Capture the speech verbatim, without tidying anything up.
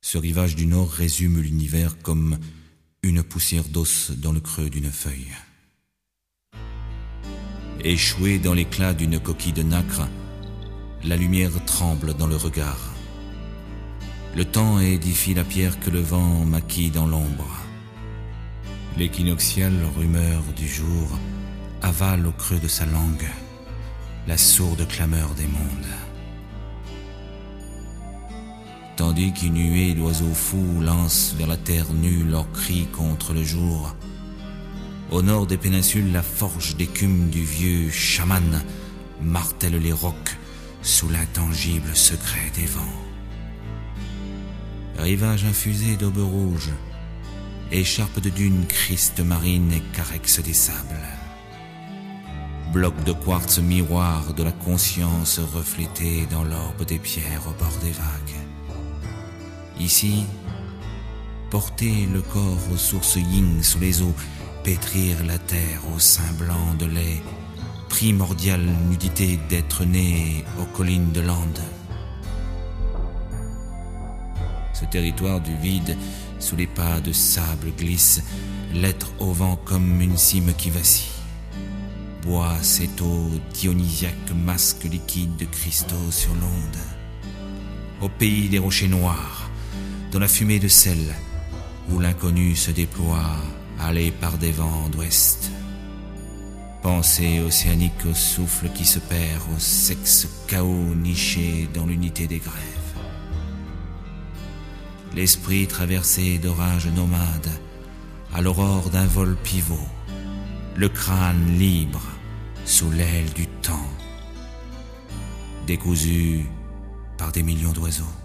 Ce rivage du nord résume l'univers comme une poussière d'os dans le creux d'une feuille. Échouée dans l'éclat d'une coquille de nacre, la lumière tremble dans le regard. Le temps édifie la pierre que le vent maquille dans l'ombre. L'équinoxiale rumeur du jour avale au creux de sa langue la sourde clameur des mondes. Tandis qu'une nuée d'oiseaux fous lance vers la terre nue leurs cris contre le jour, au nord des péninsules, la forge d'écume du vieux chaman martèle les rocs sous l'intangible secret des vents. Rivage infusé d'aube rouge, écharpe de dunes criste marine et carex des sables. Bloc de quartz miroir de la conscience reflétée dans l'orbe des pierres au bord des vagues. Ici, porter le corps aux sources yin sous les eaux, pétrir la terre au sein blanc de lait, primordiale nudité d'être né aux collines de l'Ande. Ce territoire du vide, sous les pas de sable glisse, l'être au vent comme une cime qui vacille. Bois cette eau dionysiaque, masque liquide de cristaux sur l'onde. Au pays des rochers noirs, dans la fumée de sel, où l'inconnu se déploie, allé par des vents d'ouest. Pensée océanique au souffle qui se perd, au sexe chaos niché dans l'unité des grèves. L'esprit traversé d'orages nomades, à l'aurore d'un vol pivot, le crâne libre sous l'aile du temps, décousu par des millions d'oiseaux.